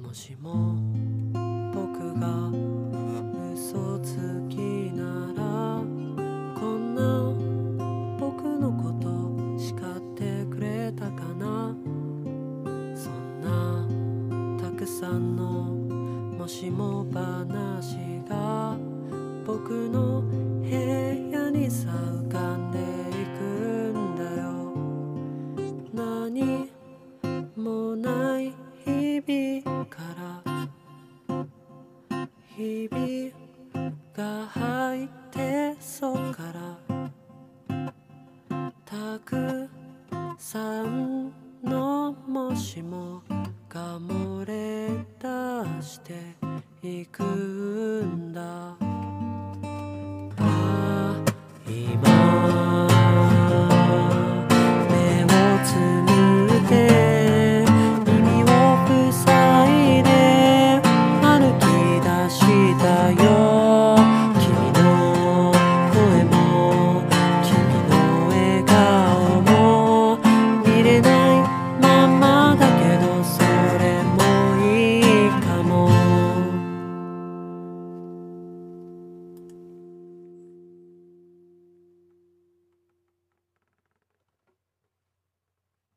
もしも僕が嘘つきなら、こんな僕のこと叱ってくれたかな。そんなたくさんのもしも話が僕の部屋にさ浮かんでいくんだよ。何もない日々から日々が入ってそっからたくさんのもしもが漏れ出していくんだ。今目をつむって耳を塞いで歩き出したよ。